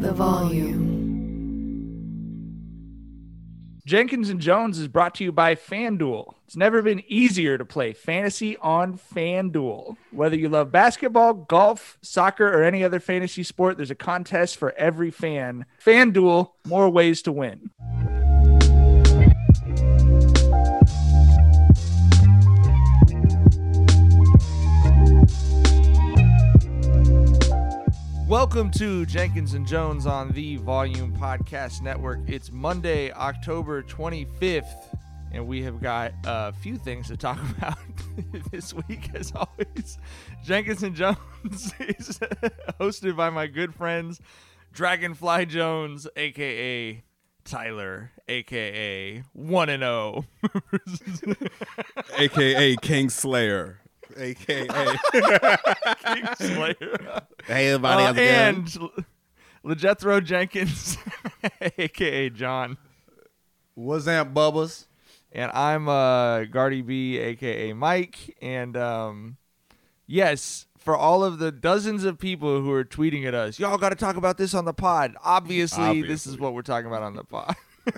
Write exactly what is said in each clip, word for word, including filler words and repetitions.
The volume. Jenkins and Jones is brought to you by FanDuel. It's never been easier to play fantasy on FanDuel. Whether you love basketball, golf, soccer, or any other fantasy sport, there's a contest for every fan. FanDuel, more ways to win. Welcome to Jenkins and Jones on the Volume Podcast Network. It's Monday, October twenty-fifth, and we have got a few things to talk about this week, as always. Jenkins and Jones is hosted by my good friends, Dragonfly Jones, a k a. Tyler, a k a. one and oh. a k a. King Slayer. A K A. King Slayer. Hey, everybody. Uh, how's it and going? LeJethro Jenkins, a k a. John. What's that, Bubba's? And I'm uh, Gardy B, a k a. Mike. And um, yes, for all of the dozens of people who are tweeting at us, y'all got to talk about this on the pod. Obviously, Obviously, this is what we're talking about on the pod.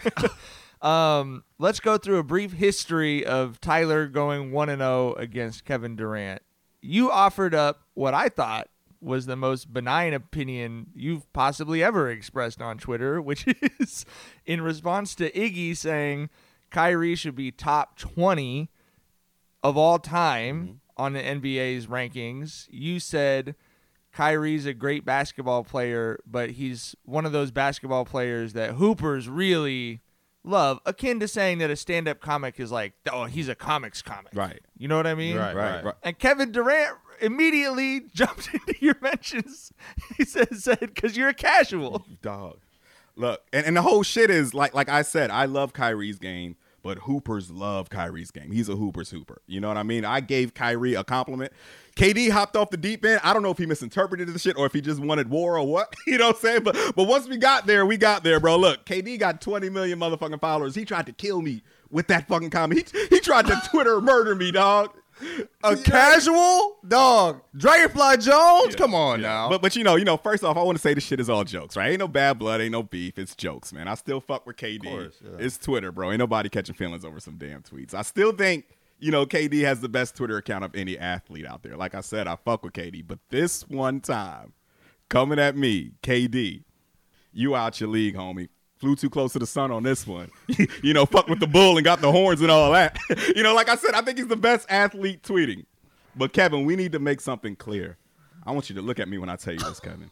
Um, let's go through a brief history of Tyler going one and oh against Kevin Durant. You offered up what I thought was the most benign opinion you've possibly ever expressed on Twitter, which is in response to Iggy saying Kyrie should be top twenty of all time mm-hmm. on the N B A's rankings. You said Kyrie's a great basketball player, but he's one of those basketball players that hoopers really love, akin to saying that a stand-up comic is like, oh, he's a comics comic. Right. You know what I mean? Right, right, right. And Kevin Durant immediately jumped into your mentions. He said, said, because you're a casual. Dog. Look, and, and the whole shit is, like like I said, I love Kyrie's game, but hoopers love Kyrie's game. He's a hooper's hooper. You know what I mean? I gave Kyrie a compliment. K D hopped off the deep end. I don't know if he misinterpreted the shit or if he just wanted war or what. You know what I'm saying? But but once we got there, we got there, bro. Look, K D got twenty million motherfucking followers. He tried to kill me with that fucking comment. He, he tried to Twitter murder me, dog. A yeah. casual? Dog. Dragonfly Jones? Yeah, Come on yeah. now. But, but you know, you know, first off, I want to say this shit is all jokes, right? Ain't no bad blood. Ain't no beef. It's jokes, man. I still fuck with K D. Of course, yeah. It's Twitter, bro. Ain't nobody catching feelings over some damn tweets. I still think, you know, K D has the best Twitter account of any athlete out there. Like I said, I fuck with K D. But this one time, coming at me, K D, you out your league, homie. Flew too close to the sun on this one. You know, fuck with the bull and got the horns and all that. You know, like I said, I think he's the best athlete tweeting. But, Kevin, we need to make something clear. I want you to look at me when I tell you this, Kevin.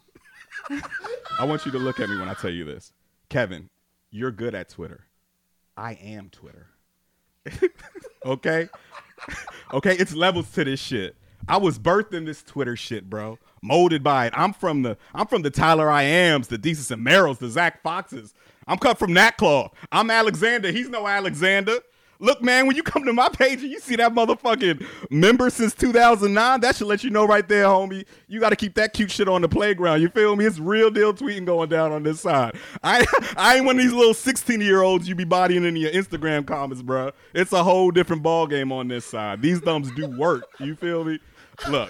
I want you to look at me when I tell you this. Kevin, you're good at Twitter. I am Twitter. Okay? Okay, it's levels to this shit. I was birthed in this Twitter shit, bro. Molded by it. I'm from the I'm from the Tyler I Ams, the Desus and Merrills, the Zach Foxes. I'm cut from that cloth. I'm Alexander. He's no Alexander. Look, man, when you come to my page and you see that motherfucking member since two thousand nine, that should let you know right there, homie. You got to keep that cute shit on the playground. You feel me? It's real deal tweeting going down on this side. I I ain't one of these little sixteen-year-olds you be bodying in your Instagram comments, bro. It's a whole different ball game on this side. These thumbs do work. You feel me? Look,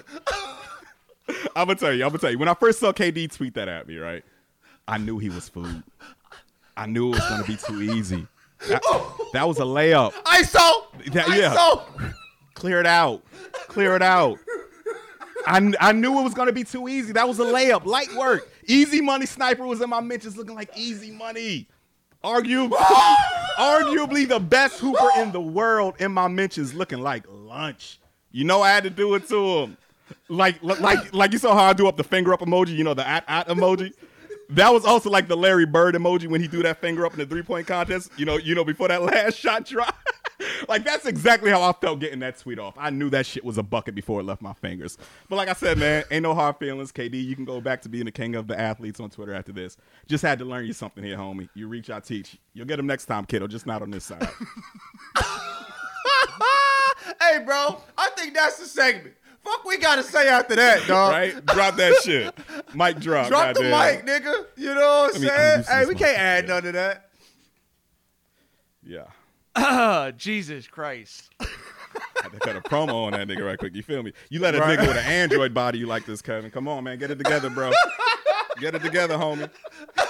I'm going to tell you. I'm going to tell you. When I first saw K D tweet that at me, right, I knew he was food. I knew it was going to be too easy. That, that was a layup. I saw. That, I yeah. saw. Clear it out. Clear it out. I, I knew it was going to be too easy. That was a layup. Light work. Easy money sniper was in my mentions looking like easy money. Arguably, arguably the best hooper in the world in my mentions looking like lunch. You know I had to do it to him. Like, like, like you saw how I do up the finger up emoji, you know, the at, at emoji? That was also like the Larry Bird emoji when he threw that finger up in the three-point contest, you know, you know, before that last shot drop. Like, that's exactly how I felt getting that tweet off. I knew that shit was a bucket before it left my fingers. But like I said, man, ain't no hard feelings. K D, you can go back to being the king of the athletes on Twitter after this. Just had to learn you something here, homie. You reach, I teach. You'll get them next time, kiddo, just not on this side. Hey, bro, I think that's the segment. Fuck we gotta say after that, dog. Right? Drop that shit. Mic drop. Drop the goddamn. mic, nigga. You know what I'm Let me saying? undo Hey, this we can't motherfucker. add none of that. Yeah. Uh, Jesus Christ. I had to cut a promo on that nigga right quick. You feel me? You let a Right. nigga with an Android body you like this, Kevin. Come on, man. Get it together, bro. Get it together, homie.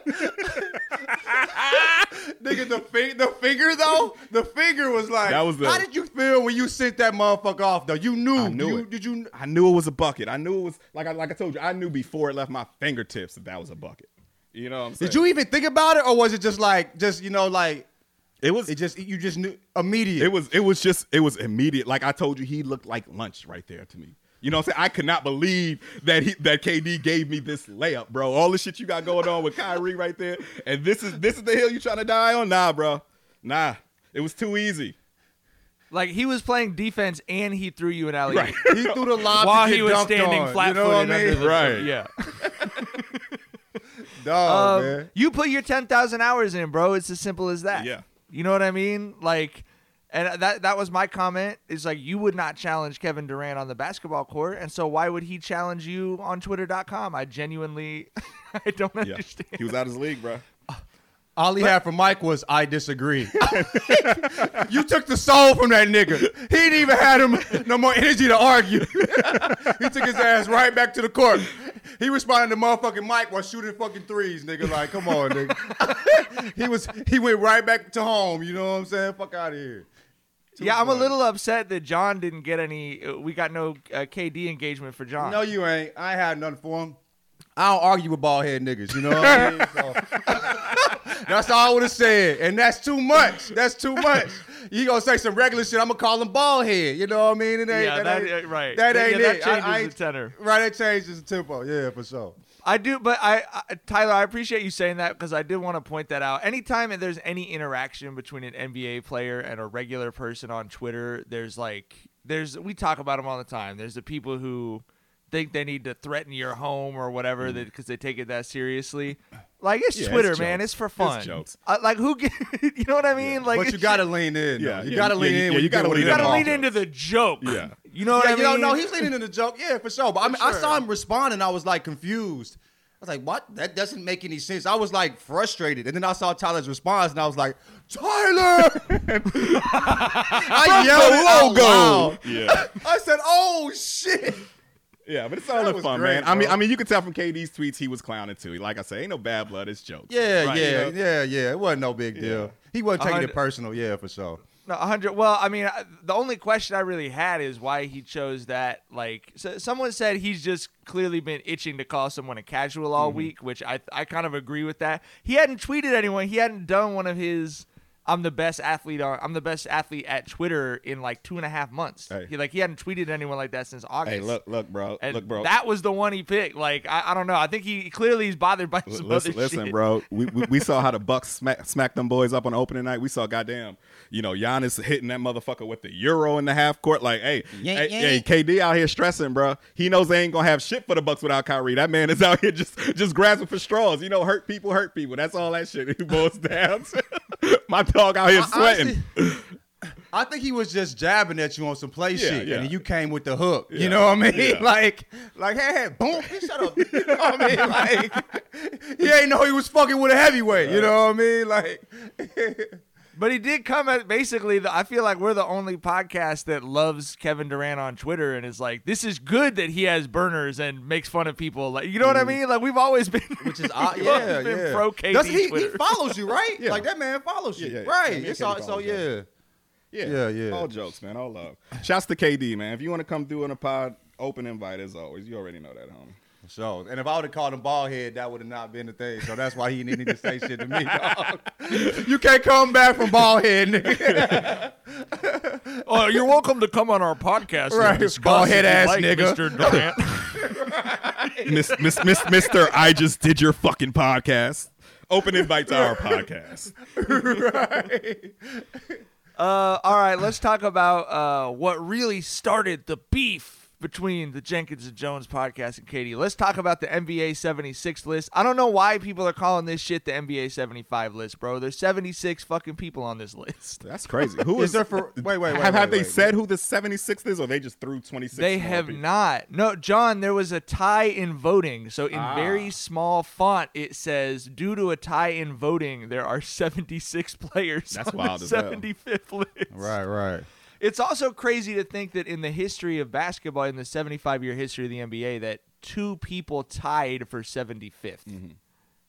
Nigga, the, fi- the finger, though, the finger was like, That was the- how did you feel when you sent that motherfucker off, though? You knew. I knew you, it. Did you? I knew it was a bucket. I knew it was like I like I told you. I knew before it left my fingertips that that was a bucket. You know what I'm saying? Did you even think about it, or was it just like, just you know, like It was. it just you just knew immediate? It was. It was just. It was immediate. Like I told you, he looked like lunch right there to me. You know what I'm saying? I could not believe that he that K D gave me this layup, bro. All the shit you got going on with Kyrie right there, and this is this is the hill you trying to die on? Nah, bro. Nah. It was too easy. Like he was playing defense and he threw you an alley Right. He threw the lob while to he get was dunked standing on, flat you know what I footed mean? under the Right. Yeah. Dog, Um, man. you put your ten thousand hours in, bro. It's as simple as that. Yeah. You know what I mean? Like, and that that was my comment. Is like you would not challenge Kevin Durant on the basketball court, and so why would he challenge you on Twitter dot com? I genuinely, I don't Yeah. understand. He was out of his league, bro. All he had from Mike was, I disagree. You took the soul from that nigga. He didn't even have him no more energy to argue. He took his ass right back to the court. He responded to motherfucking Mike while shooting fucking threes, nigga. Like, come on, nigga. he was he went right back to home. You know what I'm saying? Fuck out of here. Too Yeah, I'm a funny. little upset that John didn't get any. Uh, we got no uh, K D engagement for John. No, you ain't. I ain't had nothing for him. I don't argue with bald head niggas, you know what I mean? So, that's all I would have said. And that's too much. That's too much. You gonna say some regular shit, I'm gonna call him bald head. You know what I mean? It ain't, Yeah, that- ain't, uh, right. That Yeah, ain't that it. changes I, I the ain't- tenor. Right, that changes the tempo. Yeah, for sure. I do, but I, I Tyler, I appreciate you saying that because I did want to point that out. Anytime there's any interaction between an N B A player and a regular person on Twitter, there's like, there's we talk about them all the time. There's the people who think they need to threaten your home or whatever because they take it that seriously. Like it's Yeah, Twitter, it's man. jokes. It's for It's fun. jokes. I, like who? Get, you know what I mean? Like, But you it's gotta just- lean in. Yeah, Yeah, you yeah, gotta yeah, lean yeah, in. yeah, when you gotta doing lean you it. in. gotta on lean jokes. into the joke. Yeah. You know what Yeah, I you know, mean? no, he's leaning into the joke. Yeah, for sure. But I mean, I sure. saw him respond, and I was like confused. I was like, "What? That doesn't make any sense." I was like frustrated, and then I saw Tyler's response, and I was like, "Tyler!" I yelled it out loud. Yeah. I said, "Oh shit!" Yeah, but it's all That in was fun, great, man. I mean, bro. I mean, you could tell from K D's tweets he was clowning too. Like I say, ain't no bad blood. It's jokes. Yeah, Right, yeah, you know? yeah, yeah. It wasn't no big deal. Yeah. He wasn't taking hundred- it personal. Yeah, for sure. No, one hundred. Well, I mean, I- the only question I really had is why he chose that. Like, so someone said he's just clearly been itching to call someone a casual all Mm-hmm. week, which I I kind of agree with that. He hadn't tweeted anyone. He hadn't done one of his "I'm the best athlete on I'm the best athlete at Twitter" in like two and a half months. Hey. He like he hadn't tweeted anyone like that since August. Hey, look, look, bro, And look, bro. that was the one he picked. Like, I, I don't know. I think he clearly is bothered by some listen, other listen, shit. bro. We, we we saw how the Bucks smack smack them boys up on opening night. We saw goddamn, you know, Giannis hitting that motherfucker with the euro in the half court. Like, hey, Yank, hey, yank. hey, K D out here stressing, bro. He knows they ain't gonna have shit for the Bucks without Kyrie. That man is out here just just grasping for straws. You know, hurt people, hurt people. That's all that shit. He boils down. to. My dog out here sweating. Honestly, I think he was just jabbing at you on some play Yeah, shit, yeah. and then you came with the hook. Yeah. You know what I mean? Yeah. Like, like, hey, hey, boom, hey, shut up. You know what I mean? Like, he ain't know he was fucking with a heavyweight. You know what I mean? Like, But he did come at basically. The, I feel like we're the only podcast that loves Kevin Durant on Twitter and is like, this is good that he has burners and makes fun of people. Like, you know what I mean? Like, we've always been, which is odd. we've Yeah, always been yeah. pro K D Does he, he Twitter. follows you, right? Yeah. Like that man follows you, Yeah, yeah. right? Yeah, me it's and all, Kenny so follows you. yeah. Yeah, Yeah, yeah. All jokes, man. All love. Shouts to K D, man. If you want to come do in a pod, open invite as always. You already know that, homie. So, and if I would have called him bald head, that would have not been the thing. So that's why he didn't need to say shit to me, dog. You can't come back from bald head, nigga. Oh, you're welcome to come on our podcast. Right, and discuss bald-head if you ass like nigga. Mister Durant. Miss, miss, miss, Mister I just did your fucking podcast. Open invite to our podcast. Right. Uh, all right, let's talk about uh, what really started the beef between the Jenkins and Jones podcast and Katie. Let's talk about the N B A seventy-six list. I don't know why people are calling this shit the N B A seventy-five list, bro. There's seventy-six fucking people on this list. That's crazy. Who Is is there for- wait, wait, wait, Have, have wait, they wait. said who the seventy-sixth is, or they just threw twenty-six? They more have people? not. No, John, there was a tie in voting. So in Ah. very small font, it says, due to a tie in voting, there are seventy-six players That's on wild the as hell. seventy-fifth list. Right, right. It's also crazy to think that in the history of basketball, in the seventy-five year history of the N B A, that two people tied for seventy-fifth. Mm-hmm.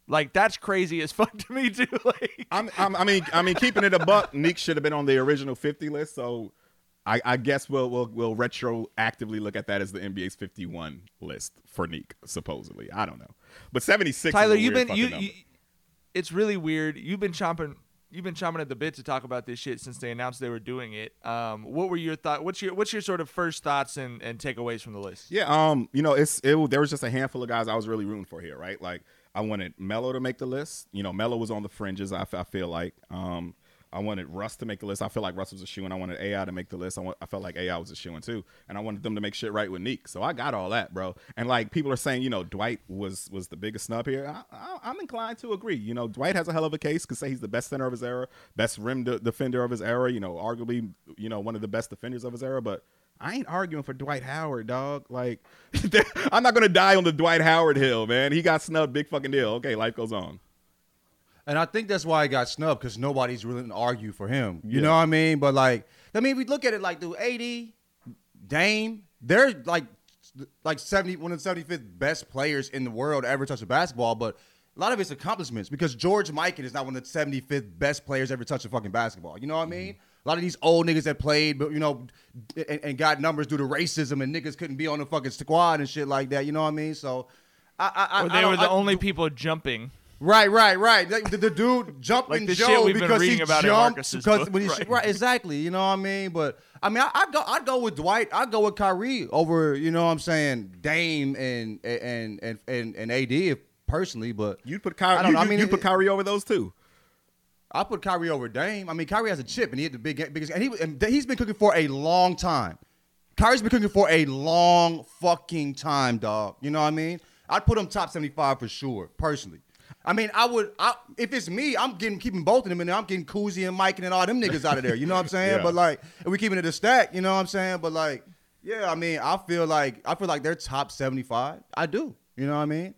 Like that's crazy as fuck to me too. Like, I'm, I'm, I mean, I mean, keeping it a buck, Neek should have been on the original fifty list. So, I, I guess we'll we'll we'll retroactively look at that as the N B A's fifty-one list for Neek, supposedly. I don't know, but seventy-six. Tyler, is a you've weird been you, fucking you. It's really weird. You've been chomping. You've been chomping at the bit to talk about this shit since they announced they were doing it. Um, what were your thoughts? What's your what's your sort of first thoughts and, and takeaways from the list? Yeah, um, you know, it's it. There was just a handful of guys I was really rooting for here, right? Like I wanted Melo to make the list. You know, Melo was on the fringes. I, I feel like. Um, I wanted Russ to make the list. I feel like Russ was a shoo-in. I wanted A I to make the list. I, want, I felt like A I was a shoo-in too, and I wanted them to make shit right with Neek. So I got all that, bro. And like people are saying, you know, Dwight was was the biggest snub here. I, I, I'm inclined to agree. You know, Dwight has a hell of a case. Could say he's the best center of his era, best rim de- defender of his era. You know, arguably, you know, one of the best defenders of his era. But I ain't arguing for Dwight Howard, dog. Like, I'm not gonna die on the Dwight Howard hill, man. He got snubbed, big fucking deal. Okay, life goes on. And I think that's why he got snubbed, because nobody's willing to argue for him. You Yeah. know what I mean? But, like, I mean, we look at it like, dude, A D, Dame, they're, like, like seventy, one of the seventy-fifth best players in the world to ever touch a basketball. But a lot of it's accomplishments, because George Mikan is not one of the seventy-fifth best players ever touch a fucking basketball. You know what I mean? A lot of these old niggas that played, but you know, and, and got numbers due to racism, and niggas couldn't be on the fucking squad and shit like that. You know what I mean? So, I, I, Or I they don't- were the I- only people jumping. Right, right, right. The, the dude jumping Like the Joe shit we've been because he reading about in jumped Marcus's because book, when he, right. right, exactly. You know what I mean? But I mean, I, I'd go, I'd go with Dwight. I'd go with Kyrie over, you know what I'm saying, Dame and and and and, and A D if, personally. But You'd put I Kyrie. don't You, know. I you, mean, you it- put Kyrie over those two. I put Kyrie over Dame. I mean, Kyrie has a chip, and he had the big biggest, and he and he's been cooking for a long time. Kyrie's been cooking for a long fucking time, dog. You know what I mean? I'd put him top seventy-five for sure, personally. I mean, I would, I, if it's me, I'm getting keeping both of them in there. I'm getting Kuzzy and Mike and all them niggas out of there. You know what I'm saying? Yeah. But like, if we keeping it a stack, you know what I'm saying? But like, yeah, I mean, I feel like I feel like they're top seventy-five. I do. You know what I mean?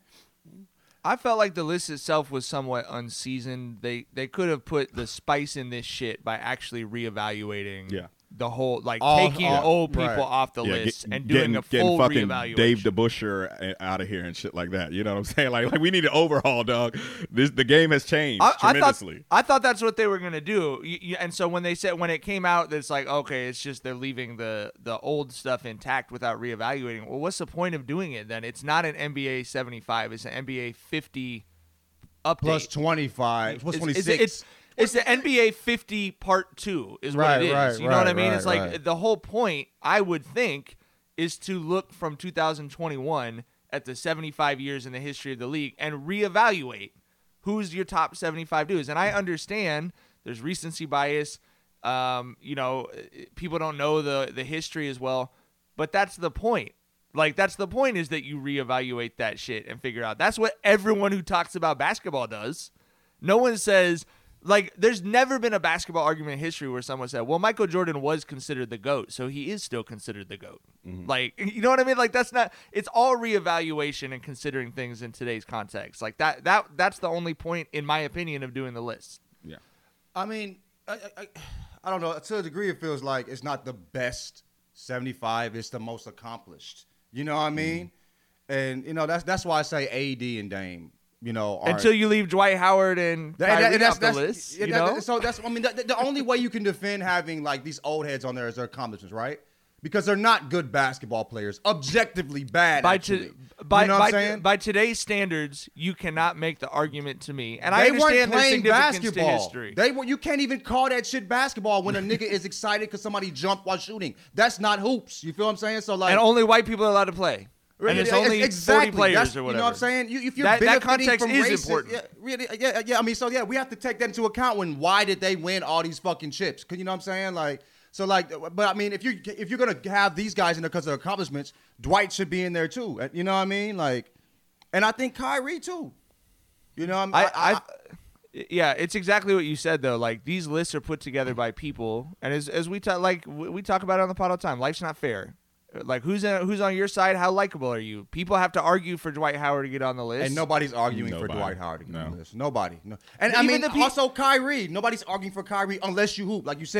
I felt like the list itself was somewhat unseasoned. They they could have put the spice in this shit by actually reevaluating Yeah. the whole, like All- taking all- old people right. off the Yeah, list get- and doing getting, a getting full fucking reevaluation. Dave DeBuscher out of here and shit like that. You know what I'm saying? Like, like we need an overhaul, dog. This the game has changed I, I thought tremendously. I thought that's what they were gonna do, you, you, and so when they said when it came out, it's like okay, it's just they're leaving the the old stuff intact without reevaluating. Well, what's the point of doing it then? It's not an N B A seventy-five; it's an N B A fifty update. Plus twenty-five, plus It's- twenty-six. It's, it's, it's the N B A fifty part two is what Right, it is. right, you know what I right, mean? right, It's like right. the whole point, I would think, is to look from two thousand twenty-one at the seventy-five years in the history of the league and reevaluate who's your top seventy-five dudes. And I understand there's recency bias. Um, you know, people don't know the the history as well, but that's the point. Like, that's the point, is that you reevaluate that shit and figure out. That's what everyone who talks about basketball does. No one says, like, there's never been a basketball argument in history where someone said, well, Michael Jordan was considered the GOAT, so he is still considered the GOAT. Like, you know what I mean? Like, that's not, it's all reevaluation and considering things in today's context. Like, that, that that's the only point, in my opinion, of doing the list. Yeah. I mean, I, I, I don't know. To a degree, it feels like it's not the best seventy-five. It's the most accomplished. You know what I mean? Mm. And you know that's that's why I say A D and Dame. You know, are, Until you leave Dwight Howard and that- Kyrie that- that's, off the that's, list, yeah, you that- know? So that's I mean the, the only way you can defend having like these old heads on there is their accomplishments, right? Because they're not good basketball players, objectively bad. By, actually. to, by, you know by, what I'm saying? by today's standards, you cannot make the argument to me. And I They understand weren't there's playing significance basketball. to history. They were. You can't even call that shit basketball when a nigga is excited because somebody jumped while shooting. That's not hoops. You feel what I'm saying? So like, and only white people are allowed to play. And it's Yeah, only exactly. forty players That's- or whatever. You know what I'm saying? You, if you're That- that benefiting context from is racist- important. Yeah, really, yeah, yeah. I mean, so yeah, we have to take that into account when why did they win all these fucking chips? 'Cause you know what I'm saying? Like, so like, but I mean, if you if you're gonna have these guys in there because of accomplishments, Dwight should be in there too. You know what I mean? Like, and I think Kyrie too. You know, what I, mean? I, I, yeah, it's exactly what you said though. Like, these lists are put together by people, and as as we talk, like we talk about it on the pod all the time, life's not fair. Like, who's in, who's on your side? How likable are you? People have to argue for Dwight Howard to get on the list. And nobody's arguing for Nobody. Dwight Howard. To get No. on the list. Nobody. No. And But I even mean, the pe- also Kyrie. Nobody's arguing for Kyrie unless you hoop. Like you said,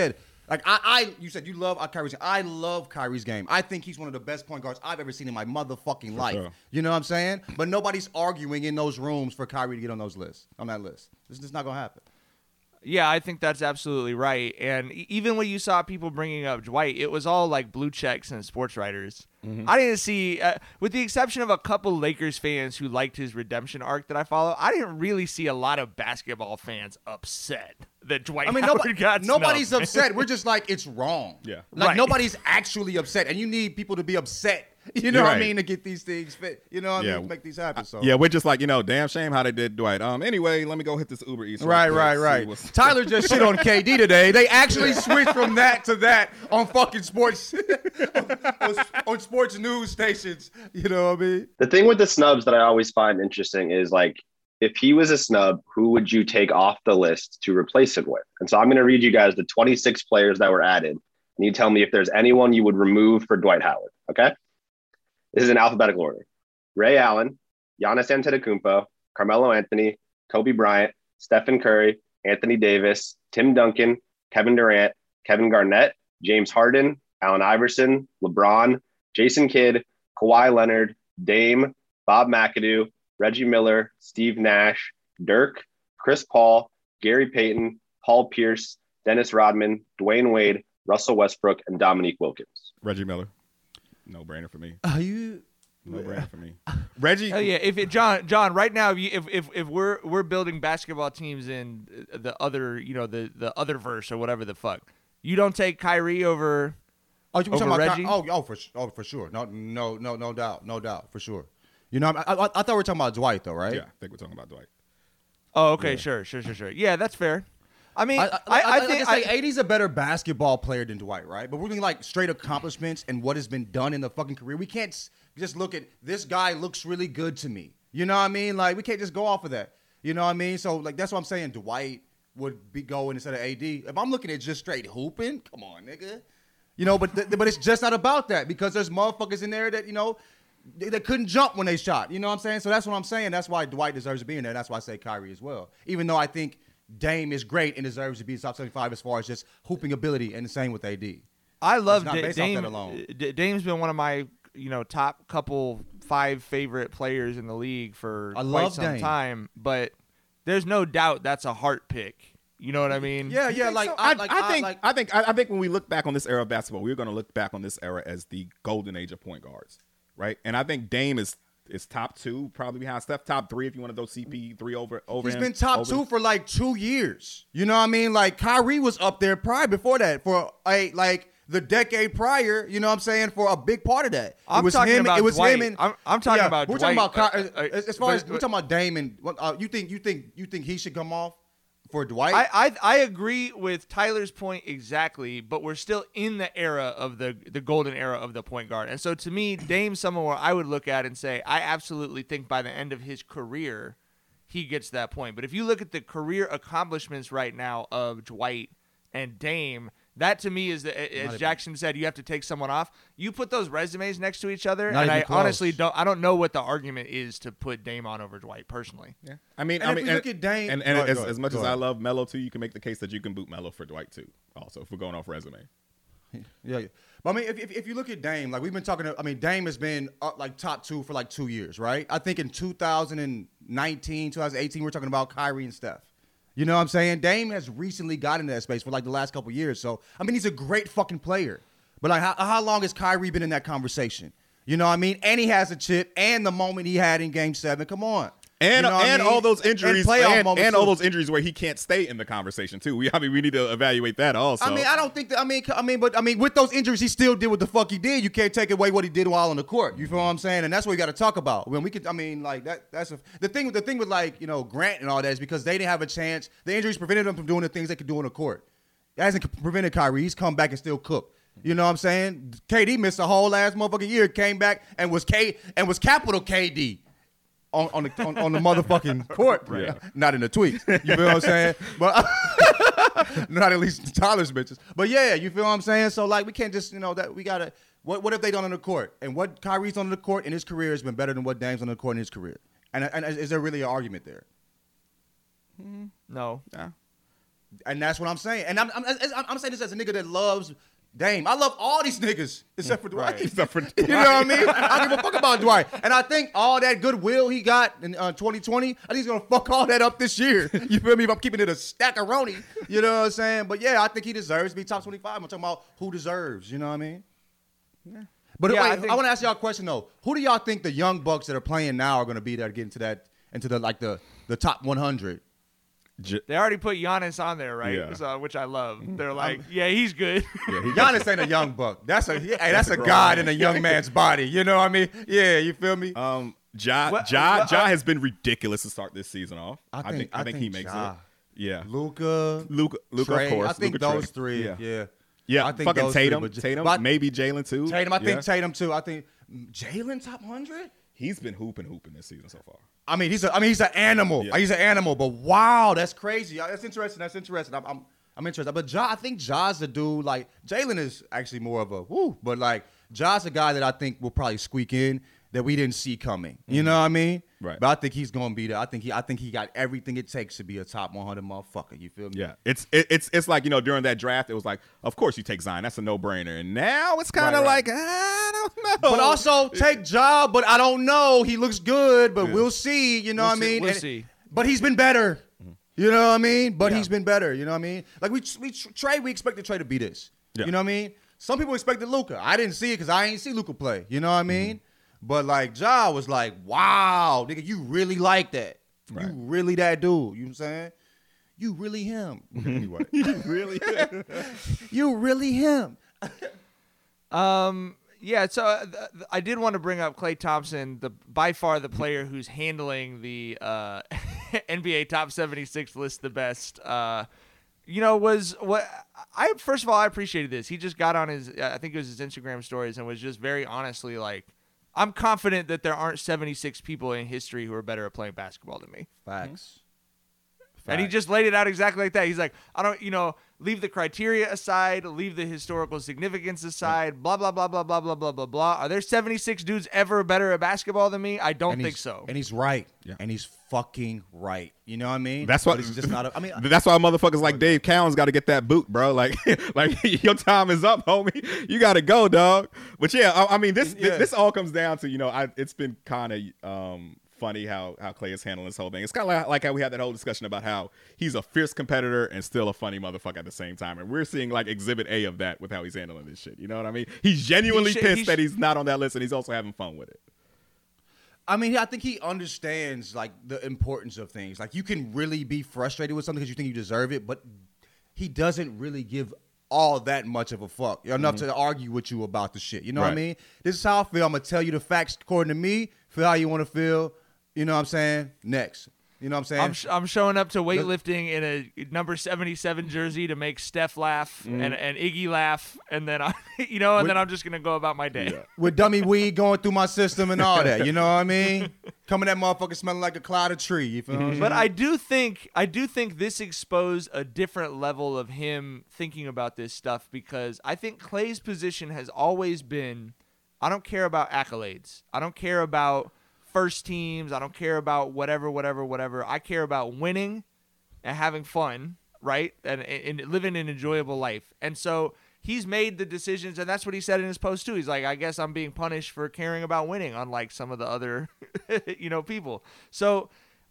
Like I, I, you said you love Kyrie's. I love Kyrie's game. I think he's one of the best point guards I've ever seen in my motherfucking life. sure. You know what I'm saying? But nobody's arguing in those rooms for Kyrie to get on those lists, on that list. This is just not gonna happen. Yeah, I think that's absolutely right. And e- even when you saw people bringing up Dwight, it was all like blue checks and sports writers. Mm-hmm. I didn't see, uh, with the exception of a couple Lakers fans who liked his redemption arc that I follow, I didn't really see a lot of basketball fans upset that Dwight I mean, Howard nobody, got nobody's snubbed. upset. We're just like, it's wrong. Yeah. Like, Right. nobody's actually upset. And you need people to be upset, you know You're what I right. mean, to get these things fit. You know what Yeah. I mean? Make these happen. So Yeah, we're just like, you know, damn shame how they did Dwight. Um, anyway, let me go hit this Uber Eats. real Right, quick, right, see right. what's- Tyler just shit on K D today. They actually switched from that to that on fucking sports, on, on sports news stations. You know what I mean? The thing with the snubs that I always find interesting is like, if he was a snub, who would you take off the list to replace him with? And so I'm going to read you guys the twenty-six players that were added. And you tell me if there's anyone you would remove for Dwight Howard. Okay. This is in alphabetical order. Ray Allen, Giannis Antetokounmpo, Carmelo Anthony, Kobe Bryant, Stephen Curry, Anthony Davis, Tim Duncan, Kevin Durant, Kevin Garnett, James Harden, Allen Iverson, LeBron, Jason Kidd, Kawhi Leonard, Dame, Bob McAdoo, Reggie Miller, Steve Nash, Dirk, Chris Paul, Gary Payton, Paul Pierce, Dennis Rodman, Dwayne Wade, Russell Westbrook, and Dominique Wilkins. Reggie Miller. No brainer for me. Are you? No brainer for me. Reggie. Hell yeah! If it, John, John, right now, if, you, if if if we're we're building basketball teams in the other, you know, the the other verse or whatever the fuck, you don't take Kyrie over. Oh, you were Over talking about Reggie? Ky- oh, oh, for su- oh, for sure. No, no, no, no doubt, no doubt, for sure. You know, I, I, I thought we were talking about Dwight though, right? Yeah, I think we're talking about Dwight. Oh, okay, sure, sure, sure, sure. Yeah, that's fair. I mean, I, I, I, I, I, think like I, A D's a better basketball player than Dwight, right? But we're looking like straight accomplishments and what has been done in the fucking career. We can't s- just look at this guy looks really good to me. You know what I mean? Like we can't just go off of that. You know what I mean? So like that's what I'm saying. Dwight would be going instead of A D. If I'm looking at just straight hooping, come on, nigga. You know, but th- but it's just not about that because there's motherfuckers in there that you know they, they couldn't jump when they shot. You know what I'm saying? So that's what I'm saying. That's why Dwight deserves to be in there. That's why I say Kyrie as well. Even though I think Dame is great and deserves to be top seventy-five as far as just hooping ability, and the same with A D. I love It's not Da- based off Dame. that alone. D- Dame's been one of my you know top couple five favorite players in the league for I quite love some Dame. time, but there's no doubt that's a heart pick. You know what I mean? Yeah, yeah. Like So I, I, like, I think like, I think I, I think when we look back on this era of basketball, we're going to look back on this era as the golden age of point guards, right? And I think Dame is is top two, probably behind Steph, top three if you want to go C P three over over. he's him, been top over- two for like two years. You know what I mean? Like Kyrie was up there prior before that for a like the decade prior. You know what I'm saying? For a big part of that, I'm it was talking him. about it was Dwight. him and I'm- I'm talking yeah, about We're Dwight, talking about Ky- uh, uh, as, as far but- as we're talking about Dame and uh, you think you think you think he should come off for Dwight? I, I I agree with Tyler's point exactly, but we're still in the era of the the golden era of the point guard. And so to me, Dame's someone where I would look at and say, I absolutely think by the end of his career, he gets that point. But if you look at the career accomplishments right now of Dwight and Dame, that to me is, the, as even- Jackson said, you have to take someone off. You put those resumes next to each other, Not and even I close. honestly don't I don't know what the argument is to put Dame on over Dwight personally. Yeah, I mean, And I if mean, we and, look at Dame- and, and Go ahead, as, go ahead, as much go as I ahead. love Melo too, you can make the case that you can boot Melo for Dwight too. Also, if we're going off resume. Yeah, yeah. But I mean, if, if if you look at Dame, like we've been talking, I mean, Dame has been uh, like top two for like two years, right? I think in two thousand nineteen, two thousand eighteen, we're talking about Kyrie and Steph. You know what I'm saying? Dame has recently got into that space for like the last couple years. So I mean, he's a great fucking player. But like, how, how long has Kyrie been in that conversation? You know what I mean? And he has a chip, and the moment he had in Game Seven. Come on. And You know what I and mean? all those injuries, and, playoff and, moments, and all too. those injuries where he can't stay in the conversation too. We, I mean, we need to evaluate that also. I mean, I don't think that. I mean, I mean, but I mean, with those injuries, he still did what the fuck he did. You can't take away what he did while on the court. You feel what I'm saying? And that's what we got to talk about. When we could, I mean, like that. That's a, the thing. The thing with like you know Grant and all that is because they didn't have a chance. The injuries prevented them from doing the things they could do on the court. It hasn't prevented Kyrie. He's come back and still cooked. You know what I'm saying? K D missed a whole last motherfucking year, came back and was K and was capital K D. On, on the on, on the motherfucking court, right? Yeah. Not in the tweets. You feel what I'm saying? But not at least Tyler's bitches. But yeah, you feel what I'm saying? So like we can't just, you know, that we gotta what what have they done on the court? And what Kyrie's on the court in his career has been better than what Dame's on the court in his career. And and is there really an argument there? No. Yeah. And that's what I'm saying. And I'm, I'm, I'm, I'm saying this as a nigga that loves Dame. I love all these niggas except for Dwight. Right. Except for Dwight. You know what I mean? I don't give a fuck about Dwight. And I think all that goodwill he got in uh, twenty twenty, I think he's going to fuck all that up this year. You feel me? If I'm keeping it a stack-a-roni. You know what I'm saying? But, yeah, I think he deserves to be top twenty-five. I'm talking about who deserves. You know what I mean? Yeah. But Yeah, wait, I I, think- want to ask y'all a question, though. Who do y'all think the young bucks that are playing now are going to be that get into that, into the, like, the, the top one hundred? J- They already put Giannis on there, right? Yeah. So, which I love. They're like, yeah, he's good. yeah, he Giannis ain't a young buck. That's a hey, that's, a a grown god man. in a young man's body. You know what I mean? Yeah, you feel me? Um, Ja, What- ja, what- ja uh, has been ridiculous to start this season off. I I think- think, I I think, think he makes Ja. it. Yeah, Luca, Luca, Luca, Trey, of course. I think Luka, those Trey. three. Yeah, Yeah, yeah. I think fucking those three, Tatum, but J- Tatum, but- maybe Jalen too. Tatum. I think Yeah. Tatum too. I think Jalen top hundred. He's been hooping, hooping this season so far. I mean, he's a. I mean, he's an animal. Yeah. He's an animal. But wow, that's crazy. That's interesting. That's interesting. I'm, I'm, I'm interested. But Ja, I think Ja's the dude. Like Jalen is actually more of a woo. But like Ja's a guy that I think will probably squeak in that we didn't see coming. You know what I mean? Right. But I think he's gonna be there. I think he. I think he got everything it takes to be a top one hundred motherfucker. You feel me? Yeah, it's it, it's it's like, you know, during that draft, it was like, of course you take Zion. That's a no brainer. And now it's kind of Right, right. like, I don't know. But also take Ja, but I don't know. He looks good, but Yeah. we'll see. You know We'll what I see- mean? we'll And- see. But he's been better. You know what I mean? But Yeah. he's been better. You know what I mean? Like we we Trey, we expected Trey to be this. Yeah. You know what I mean? Some people expected Luka. I didn't see it because I ain't see Luka play. You know what I mean? But like Ja was like, wow, nigga, you really like that. Right. You really that dude. You know what I'm saying? You really him. Anyway, really. you really him. Um, yeah, so uh, th- th- I did want to bring up Klay Thompson, the by far the player who's handling the uh, N B A top seventy-six list the best. Uh, you know, was what I first of all I appreciated this. He just got on his, I think it was his Instagram stories, and was just very honestly like, I'm confident that there aren't seventy-six people in history who are better at playing basketball than me. Facts. And he just laid it out exactly like that. He's like, I don't, you know, leave the criteria aside, leave the historical significance aside, blah, blah, blah, blah, blah, blah, blah, blah, blah. Are there seventy-six dudes ever better at basketball than me? I don't And think he's- so. And he's right. Yeah. And he's fucking right. You know what I mean? That's what. But it's just not. A, I mean, that's why motherfuckers like Dave Cowens got to get that boot, bro. Like, like your time is up, homie. You got to go, dog. But yeah, I, I mean, this Yeah. this all comes down to, you know, I it's been kind of um, funny how how Klay is handling this whole thing. It's kind of like, like how we had that whole discussion about how he's a fierce competitor and still a funny motherfucker at the same time, and we're seeing like Exhibit A of that with how he's handling this shit. You know what I mean? He's genuinely He should- pissed he that should- he's not on that list, and he's also having fun with it. I mean, I think he understands like the importance of things. Like you can really be frustrated with something because you think you deserve it, but he doesn't really give all that much of a fuck enough to argue with you about the shit. You know what I Right. mean? This is how I feel. I'm gonna tell you the facts according to me. Feel how you want to feel. You know what I'm saying? Next. You know what I'm saying? I'm, sh- I'm showing up to weightlifting in a number seventy-seven jersey to make Steph laugh and, and Iggy laugh, and then I, you know, and With- then I'm just gonna go about my day. With dummy weed going through my system and all that. You know what I mean? Coming that motherfucker smelling like a cloud of tree. You feel what I'm saying? But I do think I do think this exposed a different level of him thinking about this stuff, because I think Klay's position has always been, I don't care about accolades. I don't care about first teams. I don't care about whatever, whatever, whatever. I care about winning and having fun, right? And, and living an enjoyable life. And so he's made the decisions, and that's what he said in his post too. He's like, I guess I'm being punished for caring about winning, unlike some of the other, you know, people. So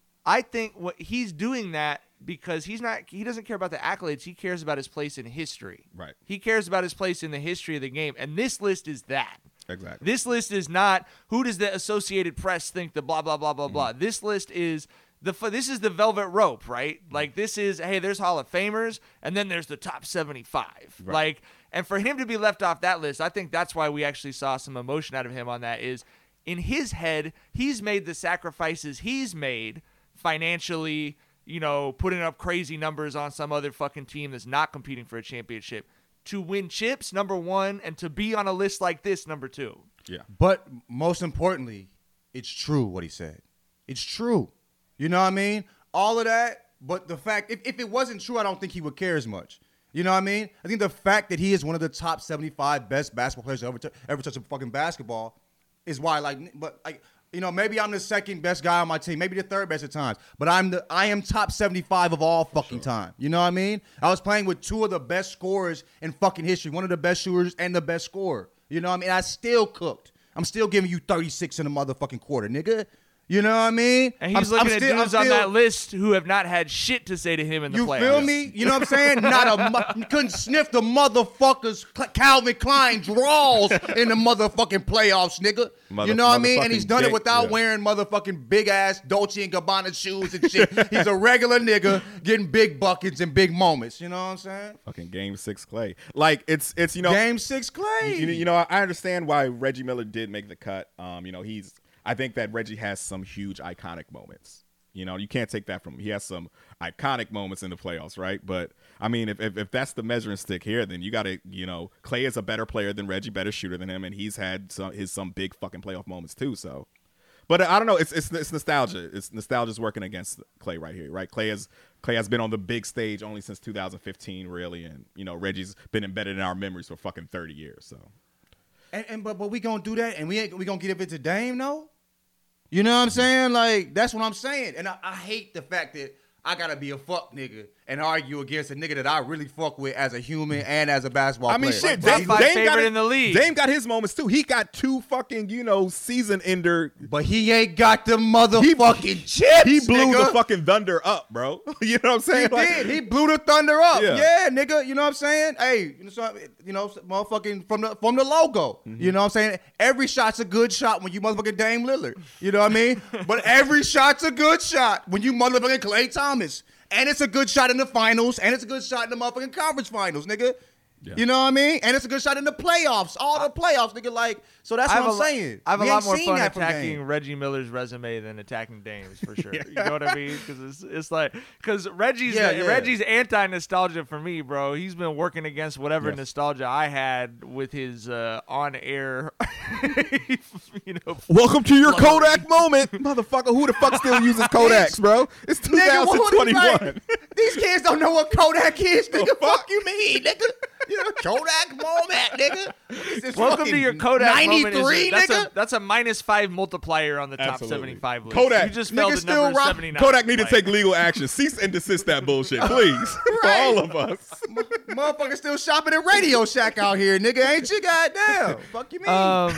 I think what he's doing that because he's not, he doesn't care about the accolades. He cares about his place in history. Right. He cares about his place in the history of the game. And this list is that. Exactly. This list is not who does the Associated Press think the blah blah blah blah blah. Mm-hmm. This list is the this is the velvet rope, right? Like this is, hey, there's Hall of Famers and then there's the top seventy-five. Right. Like, and for him to be left off that list, I think that's why we actually saw some emotion out of him on that. Is in his head, he's made the sacrifices he's made financially, you know, putting up crazy numbers on some other fucking team that's not competing for a championship, to win chips, number one, and to be on a list like this, number two. Yeah. But most importantly, it's true what he said. It's true. You know what I mean? All of that, but the fact, if, if it wasn't true, I don't think he would care as much. You know what I mean? I think the fact that he is one of the top seventy-five best basketball players to ever, t- ever touch a fucking basketball is why, like, but like, You know, maybe I'm the second best guy on my team, maybe the third best at times, but I'm the I am top seventy-five of all fucking sure. time. You know what I mean? I was playing with two of the best scorers in fucking history, one of the best shooters and the best scorer. You know what I mean? I still cooked. I'm still giving you thirty-six in a motherfucking quarter, nigga. You know what I mean? And he's I'm, looking I'm at still, dudes I'm on still, that list who have not had shit to say to him in the you playoffs. You feel me? You know what I'm saying? Not a mu- couldn't sniff the motherfuckers Calvin Klein draws in the motherfucking playoffs, nigga. Mother, you know what I mean? And he's done dick, it without yeah. wearing motherfucking big ass Dolce and Gabbana shoes and shit. He's a regular nigga getting big buckets and big moments. You know what I'm saying? Fucking game six Clay. Like it's it's you know game six Clay. You, you know I understand why Reggie Miller did make the cut. Um, you know he's. I think that Reggie has some huge iconic moments. You know, you can't take that from him. He has some iconic moments in the playoffs, right? But, I mean, if if, if that's the measuring stick here, then you got to, you know, Clay is a better player than Reggie, better shooter than him, and he's had some, his some big fucking playoff moments too, so. But I don't know. It's it's it's nostalgia. It's nostalgia's working against Clay right here, right? Clay has Clay has been on the big stage only since two thousand fifteen, really, and, you know, Reggie's been embedded in our memories for fucking thirty years, so. And, and but but we gonna do that, and we ain't we gonna give it to Dame, though? You know what I'm saying? Like, that's what I'm saying. And I, I hate the fact that I gotta be a fuck nigga and argue against a nigga that I really fuck with as a human and as a basketball I mean, player. shit, Top Dame, five Dame favorite got it, in the league. Dame got his moments too. He got two fucking, you know, season ender. But he ain't got the motherfucking chips. He blew nigga. the fucking Thunder up, bro. You know what I'm saying? He Like, did. He blew the Thunder up. Yeah. Yeah. nigga. You know what I'm saying? Hey, you know, so, you know, motherfucking from the from the logo. Mm-hmm. You know what I'm saying? Every shot's a good shot when you motherfucking Dame Lillard. You know what I mean? But every shot's a good shot when you motherfucking Klay Thomas. And it's a good shot in the finals, and it's a good shot in the motherfucking conference finals, nigga. Yeah. You know what I mean? And it's a good shot in the playoffs, all the playoffs, nigga. Like, so that's I what have I'm a lo- saying. I have We a lot ain't more seen fun that from attacking Dame. Reggie Miller's resume than attacking Dame's for sure. You know what I mean? Because it's, it's like because Reggie's Yeah, yeah. Reggie's anti nostalgia for me, bro. He's been working against whatever Yes. nostalgia I had with his uh, on air. you know, welcome to your Flurry. Kodak moment, motherfucker. Who the fuck still uses Kodaks, bro? It's Nigga, what would he twenty twenty-one. like? These kids don't know what Kodak is, nigga. Fuck you mean, nigga. You know, Kodak moment, nigga. It's- it's welcome to fucking your Kodak moment. ninety-three, Is, that's nigga. a that's a minus five multiplier on the top Absolutely. seventy-five list. Kodak. You just fell Nigga to still number rock- seventy-nine. Kodak need to Like, take legal action. Cease and desist that bullshit, please, for all of us. Motherfucker still shopping at Radio Shack out here, nigga. Ain't you? Goddamn. Fuck you mean? Um,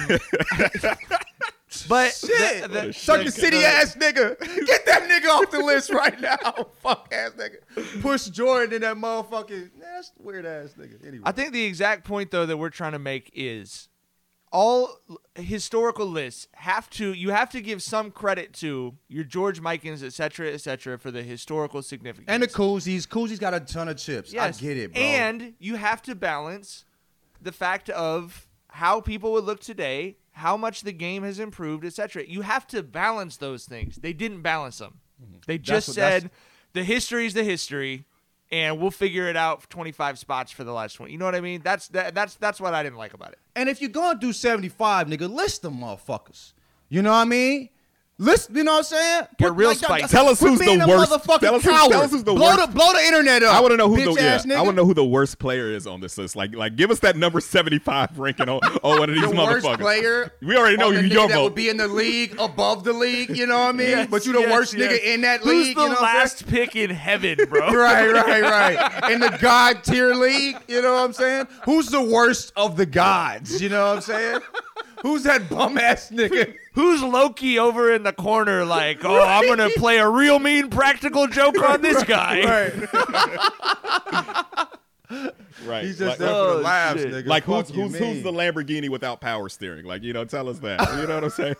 but Shit. the- the- Circuit the- City the- ass nigga. Get that nigga off the list right now. Fuck ass nigga. Push Jordan in that motherfucking. That's weird ass nigga. Anyway. I think the exact point though that we're trying to make is all historical lists have to you have to give some credit to your George Mikins, et cetera, et cetera, for the historical significance. And the Koozies. Koozies got a ton of chips. Yes. I get it, bro. And you have to balance the fact of how people would look today, how much the game has improved, et cetera. You have to balance those things. They didn't balance them. They just what- that's- said the history is the history, and we'll figure it out for twenty-five spots for the last twenty. You know what I mean? That's that, that's that's what I didn't like about it. And if you're gonna do seventy-five, nigga, list them motherfuckers. You know what I mean? List, you know what I'm saying? Get real spicy. Tell us quit who's being the a worst- motherfucking tell us who- coward. tell us who's the blow worst- The, blow the internet up. I want to know who the bitch yeah, ass nigga. I want to know who the worst player is on this list. Like, like give us that number seventy-five ranking on, on one of these the motherfuckers. worst player. We already know on you the your nigga that vote. would be in the league above the league. You know what I mean? Yes, but you the yes, worst yes. nigga in that Who's league. the you know what I'm last pick in heaven, bro? saying? Right, right, right. In the God tier league, you know what I'm saying? Who's the worst of the gods? You know what I'm saying? Who's that bum ass nigga? Who's Loki over in the corner like, oh, I'm going to play a real mean practical joke on this guy. Right. right. He's just like, there for Oh, the laughs, shit. nigga. like who's Fuck you who's who's mean. the Lamborghini without power steering? Like, you know, tell us that. You know what I'm saying?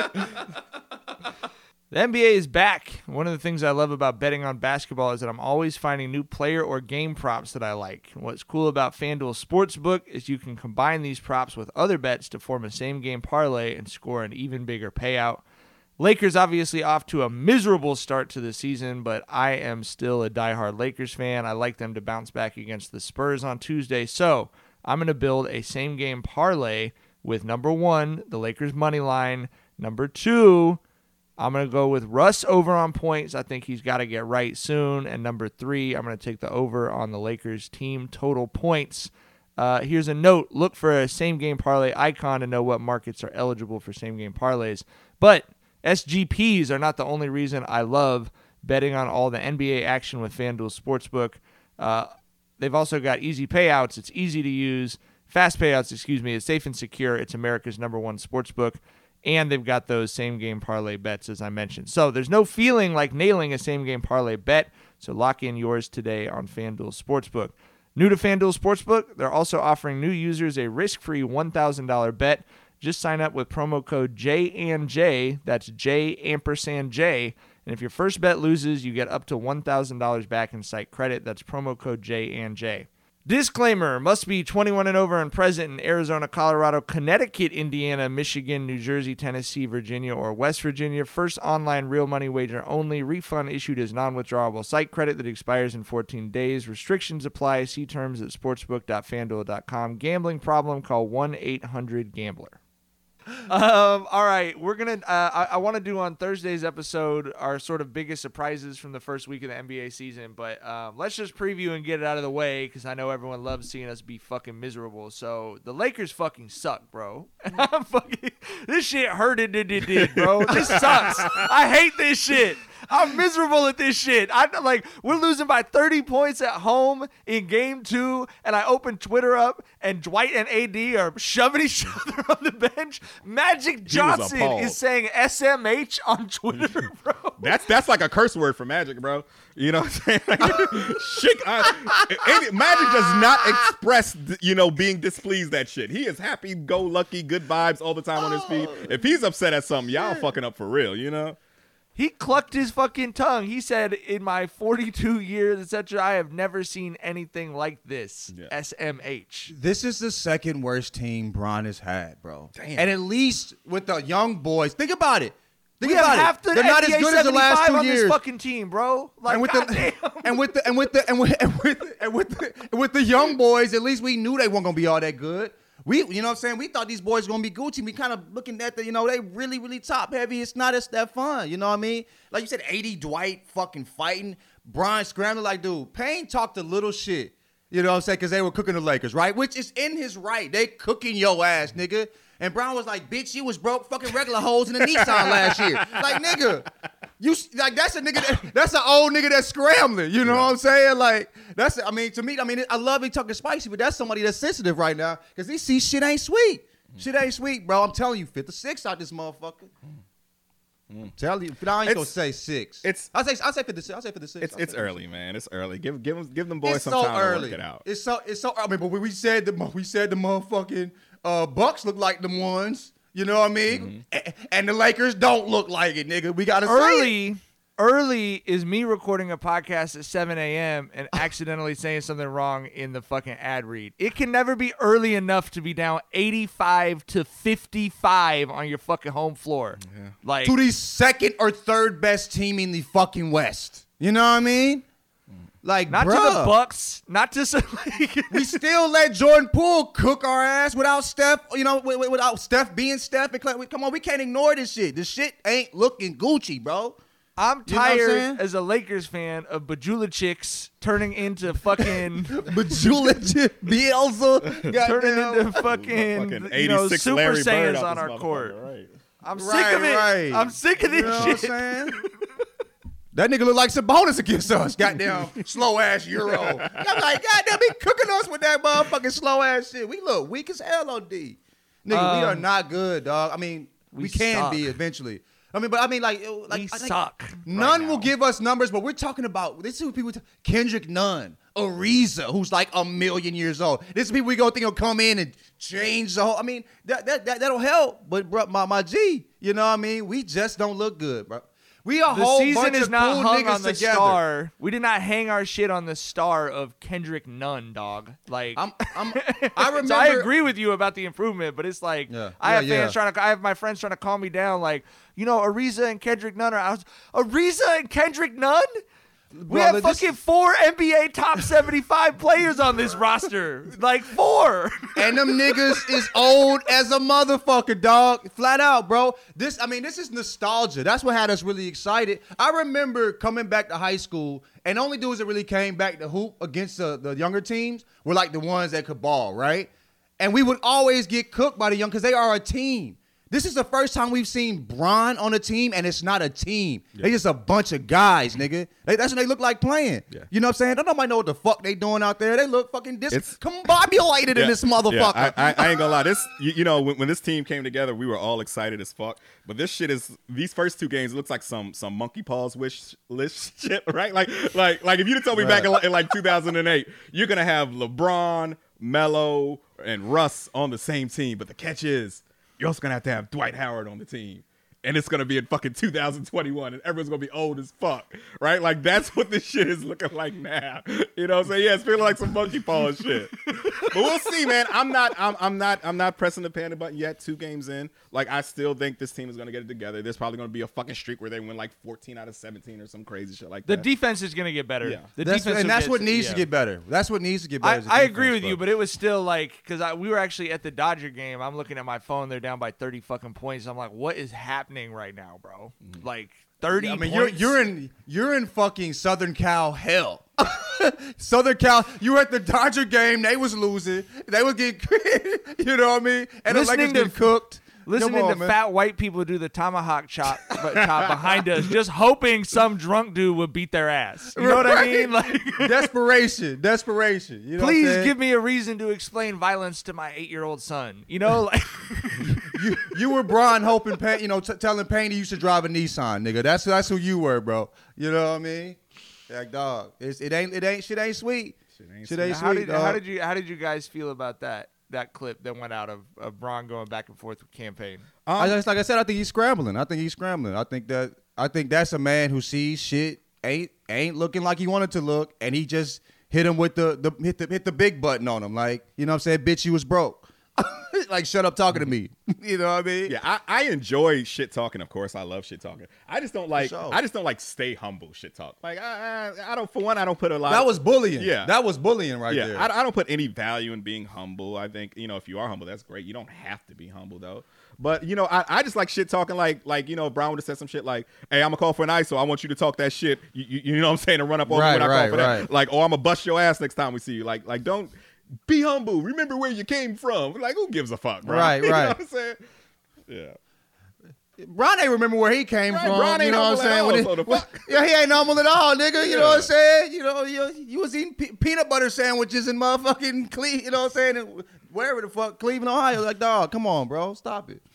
The N B A is back. One of the things I love about betting on basketball is that I'm always finding new player or game props that I like. What's cool about FanDuel Sportsbook is you can combine these props with other bets to form a same-game parlay and score an even bigger payout. Lakers obviously off to a miserable start to the season, but I am still a diehard Lakers fan. I like them to bounce back against the Spurs on Tuesday, so I'm going to build a same-game parlay with number one, the Lakers money line, number two, I'm going to go with Russ over on points. I think he's got to get right soon. And number three, I'm going to take the over on the Lakers team total points. Uh, here's a note. Look for a same-game parlay icon to know what markets are eligible for same-game parlays. But S G Ps are not the only reason I love betting on all the N B A action with FanDuel Sportsbook. Uh, they've also got easy payouts. It's easy to use. Fast payouts, excuse me. It's safe and secure. It's America's number one sportsbook. And they've got those same-game parlay bets, as I mentioned. So there's no feeling like nailing a same-game parlay bet. So lock in yours today on FanDuel Sportsbook. New to FanDuel Sportsbook, they're also offering new users a risk-free one thousand dollars bet. Just sign up with promo code J and J. That's J ampersand J. And if your first bet loses, you get up to one thousand dollars back in site credit. That's promo code J and J. Disclaimer, must be twenty-one and over and present in Arizona, Colorado, Connecticut, Indiana, Michigan, New Jersey, Tennessee, Virginia, or West Virginia. First online real money wager only. Refund issued as non-withdrawable site credit that expires in fourteen days. Restrictions apply. See terms at sportsbook dot fanduel dot com. Gambling problem? Call one eight hundred gambler. Um, all right, we're gonna. Uh, I, I want to do on Thursday's episode our sort of biggest surprises from the first week of the N B A season, but um, let's just preview and get it out of the way because I know everyone loves seeing us be fucking miserable. So the Lakers fucking suck, bro. I'm fucking. This shit hurted, did did did, bro. This sucks. I hate this shit. I'm miserable at this shit. I like we're losing by thirty points at home in game two, and I open Twitter up, and Dwight and A D are shoving each other on the bench. Magic Johnson is saying S M H on Twitter, bro. That's that's like a curse word for Magic, bro. You know what I'm saying? Like, shit, I, Magic does not express, you know, being displeased at shit. He is happy, go lucky, good vibes all the time on his feet. If he's upset at something, y'all fucking up for real, you know? He clucked his fucking tongue. He said, in my forty-two years, et cetera, I have never seen anything like this. Yeah. S M H. This is the second worst team Bron has had, bro. Damn. And at least with the young boys, think about it. Think we about have half it. The They're not as good as the last two on years. This fucking team, bro. Like, and with the and with the and with the and with and with and with the, and with the young boys, at least we knew they weren't gonna be all that good. We, you know what I'm saying? We thought these boys were going to be Gucci. We kind of looking at the, you know, they really, really top heavy. It's not as that fun. You know what I mean? Like you said, A D, Dwight fucking fighting. Brian scrambling like, dude, Payne talked a little shit. You know what I'm saying? Because they were cooking the Lakers, right? Which is in his right. They cooking your ass, nigga. And Brown was like, bitch, you was broke fucking regular hoes in the Nissan last year. Like, nigga, you like that's a nigga that, that's an old nigga that's scrambling. You know yeah. what I'm saying? Like, that's I mean, to me, I mean, I love he talking spicy, but that's somebody that's sensitive right now because he sees shit ain't sweet. Mm. Shit ain't sweet, bro. I'm telling you, fifth or six out this motherfucker. Mm. Tell you, I ain't it's, gonna say six. It's I say I say fifty-six. I say fifty-six. It's it's early, fifty-six. Man. It's early. Give give them give them boys it's some so time early. to work it out. It's so it's so. I mean, but when we said the we said the motherfucking uh, Bucks look like them ones. You know what I mean? Mm-hmm. And the Lakers don't look like it, nigga. We gotta early. Say Early is me recording a podcast at seven a.m. and accidentally saying something wrong in the fucking ad read. It can never be early enough to be down eighty-five to fifty-five on your fucking home floor. Yeah. Like to the second or third best team in the fucking West. You know what I mean? Like, not bruh, to the Bucks, not to some, we still let Jordan Poole cook our ass without Steph. You know, without Steph being Steph. And Clay. Come on, we can't ignore this shit. This shit ain't looking Gucci, bro. I'm tired as a Lakers fan of Bajula chicks turning into fucking Bajula chick Bielsa, turning into fucking, fucking you know Super Larry Saiyans on our court. Right. I'm right, sick of it. Right. I'm sick of this you know shit. What I'm saying? That nigga look like Sabonis against us. Goddamn slow ass Euro. I'm like, goddamn, he cooking us with that motherfucking slow ass shit. We look weak as hell on D. Nigga, um, we are not good, dog. I mean, we, we can suck. be eventually. I mean, but I mean, like, like we like, suck. None right will give us numbers, but we're talking about this is what people. T- Kendrick Nunn, Ariza, who's like a million years old. This is people we gonna think will come in and change the whole. I mean, that that, that that'll help. But bro, my my G, you know what I mean? We just don't look good, bro. We a the whole season bunch is of not cool hung niggas on the together. star. We did not hang our shit on the star of Kendrick Nunn, dog. Like, I'm, I'm, I remember. so I agree with you about the improvement, but it's like yeah. I yeah, have fans yeah. trying to. I have my friends trying to calm me down. Like, you know, Ariza and Kendrick Nunn are out. Ariza and Kendrick Nunn. We Bro, have this- fucking four N B A top seventy-five players on this roster. Like four. And them niggas is old as a motherfucker, dog. Flat out, bro. This, I mean, this is nostalgia. That's what had us really excited. I remember coming back to high school, and only dudes that really came back to hoop against the, the younger teams were like the ones that could ball, right? And we would always get cooked by the young, because they are a team. This is the first time we've seen Bron on a team, and it's not a team. Yeah. They just a bunch of guys, nigga. They, that's what they look like playing. Yeah. You know what I'm saying? Don't nobody know what the fuck they doing out there. They look fucking discombobulated yeah. in this motherfucker. Yeah, I, I, I ain't gonna lie. This, you, you know, when, when this team came together, we were all excited as fuck. But this shit is these first two games. It looks like some some monkey paws wish list shit, right? Like like like if you'd have told me right. back in, in like two thousand eight, you're gonna have LeBron, Melo, and Russ on the same team. But the catch is, you're also going to have to have Dwight Howard on the team. And it's going to be in fucking two thousand twenty-one. And everyone's going to be old as fuck. Right? Like, that's what this shit is looking like now. You know what I'm saying? Yeah, it's feeling like some monkey paw shit. But we'll see, man. I'm not I'm, I'm not, I'm not pressing the panic button yet. Two games in. Like, I still think this team is going to get it together. There's probably going to be a fucking streak where they win like fourteen out of seventeen or some crazy shit like the that. The defense is going to get better. Yeah. The that's defense what, and that's get, what needs yeah. to get better. That's what needs to get better. I, I defense, agree with but. you, but it was still like, because we were actually at the Dodger game. I'm looking at my phone. They're down by thirty fucking points. I'm like, what is happening right now, bro? Mm-hmm. Like thirty. I mean, points? you're you're in you're in fucking Southern Cal hell. Southern Cal, you were at the Dodger game. They was losing. They was getting, you know what I mean? And the Lakers getting cooked. Listening on, to man. fat white people do the tomahawk chop, chop behind us, just hoping some drunk dude would beat their ass. You know what I mean? Like desperation, desperation. You know please give me a reason to explain violence to my eight-year-old son. You know, like you, you were Bron hoping, you know, t- telling Payne he used to drive a Nissan, nigga. That's that's who you were, bro. You know what I mean? Like dog, it's, it ain't it ain't shit ain't sweet. Shit ain't, shit ain't sweet. How sweet. did, how did you how did you guys feel about that? That clip that went out of, of Bron going back and forth with campaign. Um, I just, like I said, I think he's scrambling. I think he's scrambling. I think that I think that's a man who sees shit ain't ain't looking like he wanted to look, and he just hit him with the, the hit the hit the big button on him. Like, you know what I'm saying? Bitch, you was broke. Like, shut up talking to me. You know what I mean? Yeah, I, I enjoy shit talking. Of course, I love shit talking. I just don't like. Sure. I just don't like stay humble shit talk. Like, I, I, I don't. For one, I don't put a lot. That was bullying. Yeah, that was bullying right yeah, there. I, I don't put any value in being humble. I think, you know, if you are humble, that's great. You don't have to be humble though. But you know, I, I just like shit talking. Like like you know, Brown would have said some shit like, "Hey, I'm gonna call for an I S O. I want you to talk that shit. You, you, you know what I'm saying? And run up on right, me when right, I call for right. that. Like, oh, I'm gonna bust your ass next time we see you. Like like don't. Be humble. Remember where you came from. Like, who gives a fuck, bro? Right, you right. know what I'm saying? Yeah. Bron ain't remember where he came right, from. Bron ain't you know what I'm saying? All, it, so well, yeah, he ain't normal at all, nigga. You yeah. know what I'm saying? You know, you, you was eating pe- peanut butter sandwiches in motherfucking Cle- you know what I'm saying? Wherever the fuck, Cleveland, Ohio. Like, dog, come on, bro. Stop it.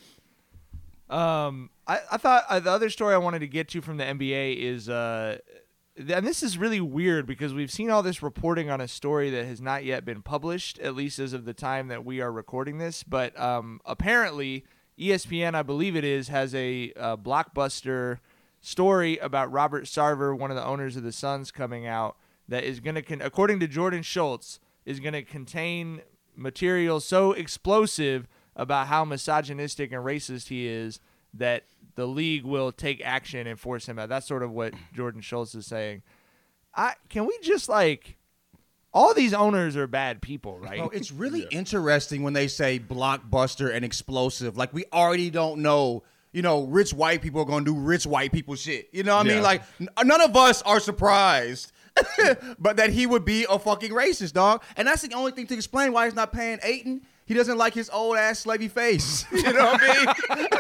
Um, I, I thought uh, the other story I wanted to get to from the N B A is uh. And this is really weird because we've seen all this reporting on a story that has not yet been published, at least as of the time that we are recording this. But um, apparently, E S P N, I believe it is, has a, a blockbuster story about Robert Sarver, one of the owners of the Suns, coming out that is going to, con- according to Jordan Schultz, is going to contain material so explosive about how misogynistic and racist he is that the league will take action and force him out. That's sort of what Jordan Schultz is saying. I can we just like all these owners are bad people, right? Oh, it's really yeah. interesting when they say blockbuster and explosive. Like, we already don't know, you know, rich white people are going to do rich white people shit. You know what yeah. I mean? Like, n- none of us are surprised. But that he would be a fucking racist, dog. And that's the only thing to explain why he's not paying Ayton. He doesn't like his old ass slavey face. You know what I mean?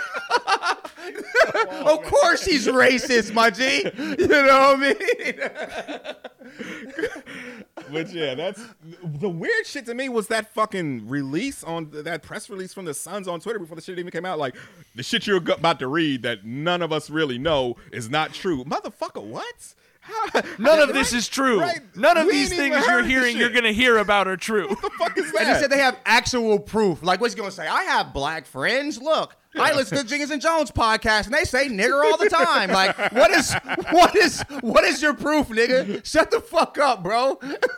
Of course he's racist, my G. You know what I mean? But yeah, that's the weird shit to me was that fucking release on that press release from the Suns on Twitter before the shit even came out. Like, the shit you're about to read that none of us really know is not true. Motherfucker, what? How? None of this is true. Right? None of we these things you're hearing you're going to hear about are true. What the fuck is that? And he said they have actual proof. Like, what's he going to say? I have black friends. Look, yeah. I listen to Jenkins and Jones podcast, and they say nigger all the time. Like, what is what is what is your proof, nigga? Shut the fuck up, bro.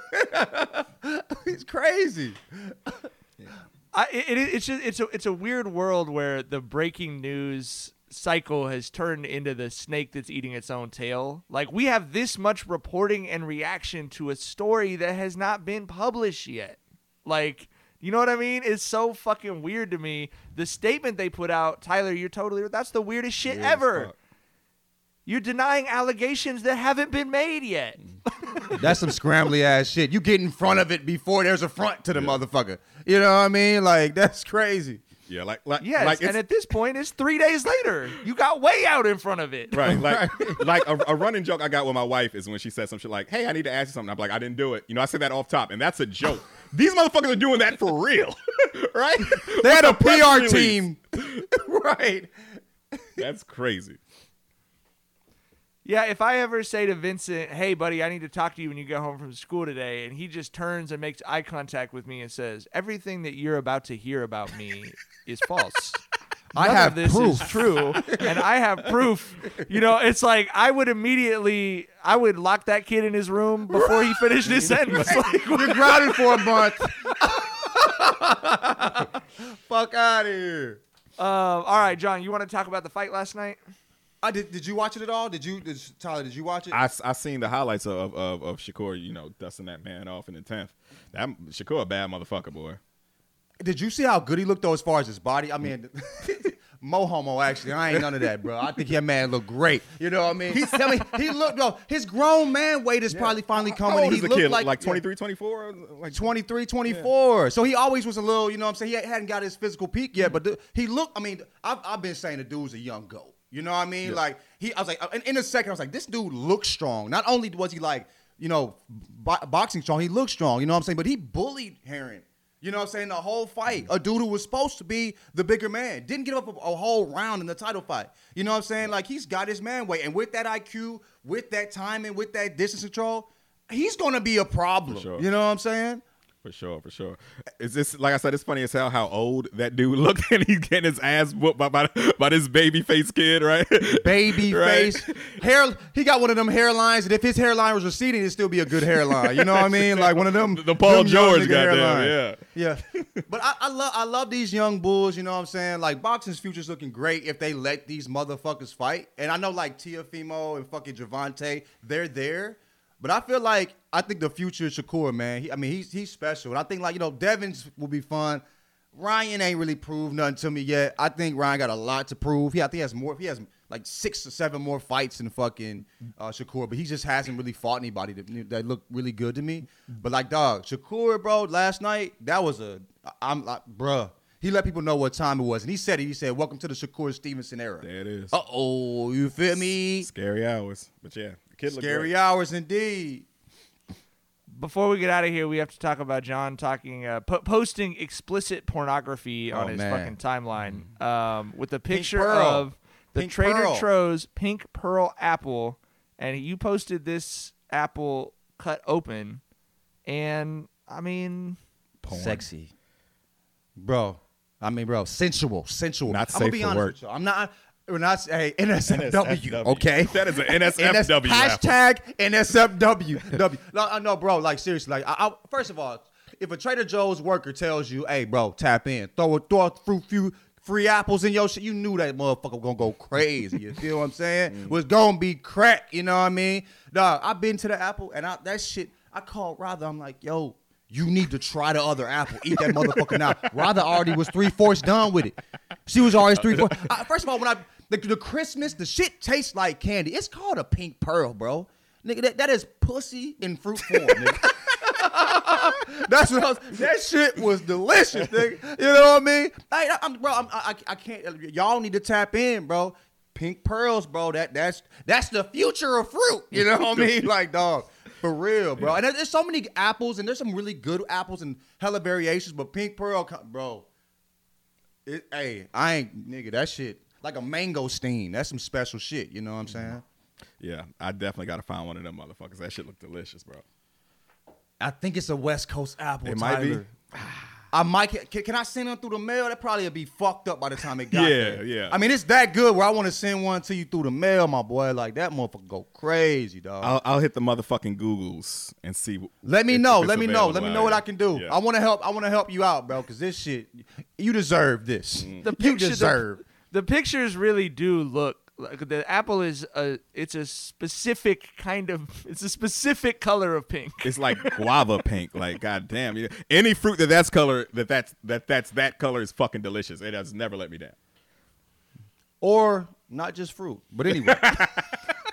He's crazy. I, it, it's just, it's a it's a weird world where the breaking news cycle has turned into the snake that's eating its own tail. Like, we have this much reporting and reaction to a story that has not been published yet. Like, you know what I mean? It's so fucking weird to me. The statement they put out, Tyler, you're totally, that's the weirdest shit Weird ever. You're denying allegations that haven't been made yet. That's some scrambly ass shit. You get in front of it before there's a front to the yeah. motherfucker. You know what I mean? Like, that's crazy. Yeah, like like Yes, like it's, and at this point, it's three days later. You got way out in front of it. right, like like a, a running joke I got with my wife is when she said some shit like, "Hey, I need to ask you something." I'm like, "I didn't do it." You know, I said that off top, and that's a joke. These motherfuckers are doing that for real, right? They had a press P R release. team. Right. That's crazy. Yeah, if I ever say to Vincent, "Hey, buddy, I need to talk to you when you get home from school today," and he just turns and makes eye contact with me and says, "Everything that you're about to hear about me is false. I None have of this proof." is true, and I have proof." You know, it's like I would immediately, I would lock that kid in his room before he finished his sentence. Like, You're grounded for a month. Fuck out of here. uh, all right, John, you want to talk about the fight last night? I did. Did you watch it at all? Did you, did, Tyler? Did you watch it? I, I seen the highlights of, of of Shakur, you know, dusting that man off in the tenth. That Shakur a bad motherfucker, boy. Did you see how good he looked though, as far as his body? I mean, mo homo. Actually, I ain't none of that, bro. I think that man looked great. You know what I mean? He's telling me he looked. Yo, his grown man weight is probably finally How coming. old He is the looked kid? like Like twenty-three, twenty-four? Like twenty-three, twenty-four. So he always was a little, you know what I'm saying? He hadn't got his physical peak yet, but the, he looked, I mean, I've, I've been saying the dude's a young goat. You know what I mean? Yeah. Like, he, I was like, in, in a second, I was like, this dude looks strong. Not only was he like, you know, bo- boxing strong, he looked strong, you know what I'm saying? But he bullied Heron. You know what I'm saying? The whole fight. A dude who was supposed to be the bigger man. Didn't give up a, a whole round in the title fight. You know what I'm saying? Like, he's got his man weight. And with that I Q, with that timing, with that distance control, he's going to be a problem. For sure. You know what I'm saying? For sure, for sure. Is this like I said? It's funny as hell how old that dude looked, and he's getting his ass whooped by by, by this baby face kid, right? Baby Right? face hair. He got one of them hairlines, and if his hairline was receding, it'd still be a good hairline. You know what I mean? Like one of them. The Paul them young George nigga goddamn, hairline. yeah. Yeah. But I, I love I love these young bulls. You know what I'm saying? Like boxing's future's looking great if they let these motherfuckers fight. And I know like Teofimo and fucking Javante, they're there. But I feel like I think the future is Shakur, man. He, I mean, he's he's special. And I think like, you know, Devins will be fun. Ryan ain't really proved nothing to me yet. I think Ryan got a lot to prove. He I think he has more. He has like six or seven more fights than fucking uh, Shakur, but he just hasn't really fought anybody that, that looked really good to me. But like, dog, Shakur, bro, last night that was a. I'm like, bruh. He let people know what time it was, and he said it. He said, "Welcome to the Shakur Stevenson era." There it is. Uh oh, you feel me? Scary hours, but yeah, the kid looked Scary great. hours indeed. Before we get out of here, we have to talk about John talking, uh, po- posting explicit pornography on Oh, his man. fucking timeline um, with a picture Pearl. of the Pink Trader Pearl. Joe's pink pearl apple, and you posted this apple cut open, and I mean, Porn. Sexy, bro. I mean, bro, sensual, sensual. Not I'm gonna safe be for honest work. with you. I'm not. We're not. Hey, N S F W. Okay. That is an N S F W. N S apple. hashtag N S F W. W. No, I know, bro. Like seriously. Like, I, I, first of all, if a Trader Joe's worker tells you, "Hey, bro, tap in, throw a throw a few, few free apples in your shit," you knew that motherfucker gonna go crazy. You feel what I'm saying? Was gonna be crack. You know what I mean? Dog, I've been to the Apple, and I, that shit. I called Rather. I'm like, yo. You need to try the other apple. Eat that motherfucker now. Rather already was three-fourths done with it. She was always three-fourths. I, first of all, when I the, the Christmas, the shit tastes like candy. It's called a pink pearl, bro. Nigga, that, that is pussy in fruit form, nigga. That's what I was, that shit was delicious, nigga. You know what I mean? I, I'm, bro, I'm, I, I can't. Y'all need to tap in, bro. Pink pearls, bro. That that's that's the future of fruit. You know what I mean? Like, dog. For real, bro. And there's so many apples, and there's some really good apples and hella variations, but pink pearl, bro. It, hey, I ain't, nigga, that shit, like a mangosteen. That's some special shit, you know what I'm saying? Yeah, I definitely got to find one of them motherfuckers. That shit look delicious, bro. I think it's a West Coast apple, It might be. Tyler. I might, can, can I send them through the mail? That probably would be fucked up by the time it got Yeah, there. yeah. I mean, it's that good where I want to send one to you through the mail, my boy. Like, that motherfucker go crazy, dog. I'll, I'll hit the motherfucking Googles and see. Let me if- know. if it's Let me know. Let available me know out what here. I can do. Yeah. I want to help. I want to help you out, bro. Because this shit, you deserve this. the You picture, deserve. the, the pictures really do look like the apple is a. It's a specific kind of. It's a specific color of pink. It's like guava pink. Like, goddamn, you know, any fruit that that's color that that's that that's that color is fucking delicious. It has never let me down. Or not just fruit, but anyway.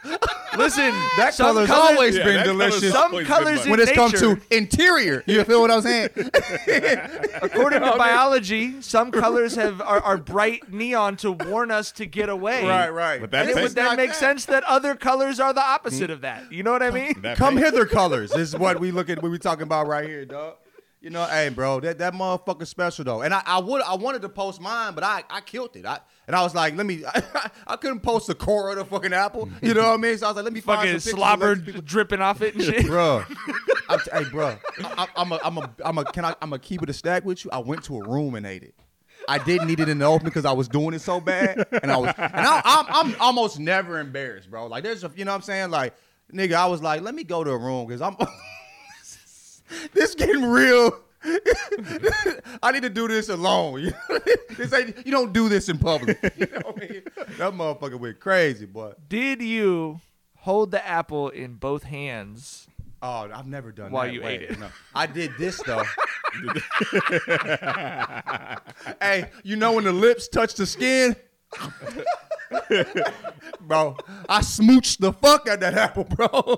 Listen, That some color's colors, always Yeah, been that color's delicious. some always been colors mine. in when it's come nature, to interior. You feel what I'm saying? according to biology, some colors have are, are bright neon to warn us to get away. right. But that And it would tastes then not make that. sense that other colors are the opposite of that. You know what I mean? That Come makes- hither colors. This is what we look at. What we talking about right here, dog. You know, hey, bro, that that motherfucker special though. And I, I would I wanted to post mine, but I, I killed it. I and I was like, let me. I, I couldn't post the core of the fucking apple. You know what I mean? So I was like, let me find Fucking some pictures slobber and let people- dripping off it and shit. Bro, I'm t- hey, bro, I, I'm a, I'm a, I'm a, can I, I'm a keep it a stack with you. I went to a room and ate it. I didn't eat it in the open because I was doing it so bad, and I was, and I, I'm, I'm almost never embarrassed, bro. Like there's a, you know what I'm saying, like nigga, I was like, let me go to a room because I'm, this getting real. I need to do this alone. You know? This ain't, you don't do this in public. You know what I mean? That motherfucker went crazy, boy. Did you hold the apple in both hands? Oh, I've never done While that. you Wait, ate it. No. I did this though. Hey, you know when the lips touch the skin? Bro, I smooched the fuck out that apple, bro.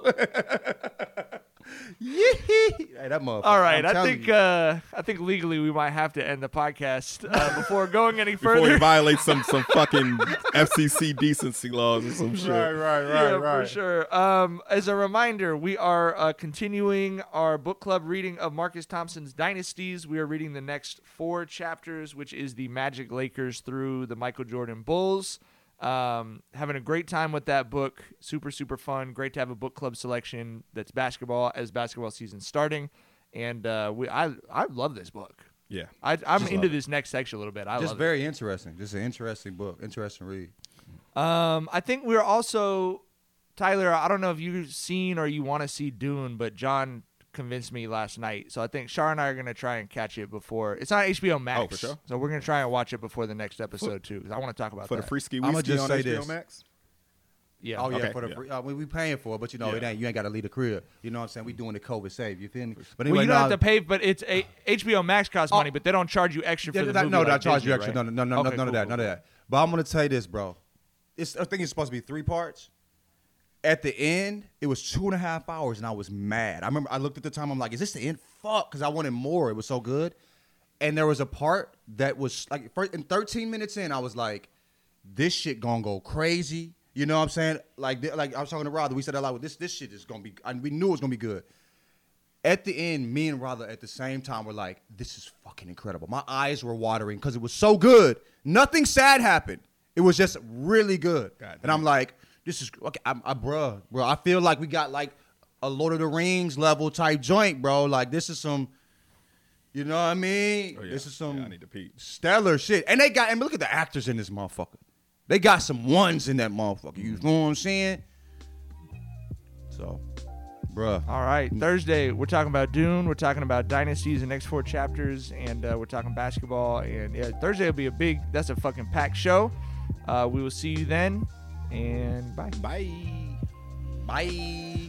Yee-hee. Hey, that motherfucker. All right, I'm I telling think you. uh, I think legally we might have to end the podcast uh, before going any Before we further. violate some some fucking F C C decency laws or some shit. Right, right, right, yeah, right. for sure. Um, as a reminder, we are uh, continuing our book club reading of Marcus Thompson's Dynasties. We are reading the next four chapters, which is the Magic Lakers through the Michael Jordan Bulls. Um, having a great time with that book. Super, super fun. Great to have a book club selection that's basketball as basketball season's starting. And uh, we, I, I love this book. Yeah. I, I'm Just into love this next section a little bit. I Just love it. very interesting. Just an interesting book. Interesting read. Um, I think we're also, Tyler, I don't know if you've seen or you want to see Dune, but John convinced me last night. So I think Shar and I are going to try and catch it before. It's on H B O Max. Oh, for sure. So we're going to try and watch it before the next episode, too, because I want to talk about For that. the free ski I'ma whiskey just on say H B O this. Max. Yeah. Oh yeah, Okay, for the yeah. free, uh, we, we paying for it, but you know it Yeah. ain't. You ain't got to leave the crib. You know what I'm saying? We doing the COVID safe. You feel me? But Well, you don't no, have to pay, but it's a, H B O Max costs Oh. money, but they don't charge you extra Yeah, for the that- movie. no, like I charge you Disney, extra. right? No, no, no, no, Okay, none cool, of that, cool, none cool. of that. But I'm gonna tell you this, bro. It's I think it's supposed to be three parts. At the end, it was two and a half hours, and I was mad. I remember I looked at the time. I'm like, "Is this the end?" Fuck, because I wanted more. It was so good. And there was a part that was like, first, in thirteen minutes in, I was like, "This shit gonna go crazy." You know what I'm saying? Like, th- like I was talking to Rod. We said a lot. This this shit is gonna be. And we knew it was gonna be good. At the end, me and Rod at the same time were like, "This is fucking incredible." My eyes were watering because it was so good. Nothing sad happened. It was just really good. God And I'm like, "This is okay." I, I, bruh, bro. I feel like we got like a Lord of the Rings level type joint, bro. Like this is some. You know what I mean? Oh, yeah. This is some Yeah, I need to pee. stellar shit. And they got, and look at the actors in this motherfucker. They got some ones in that motherfucker. You know what I'm saying? So, bruh. All right, Thursday we're talking about Dune, we're talking about Dynasties, the next four chapters, and uh, we're talking basketball. And yeah, Thursday will be a big. That's a fucking packed show. Uh, we will see you then, and bye. Bye. Bye.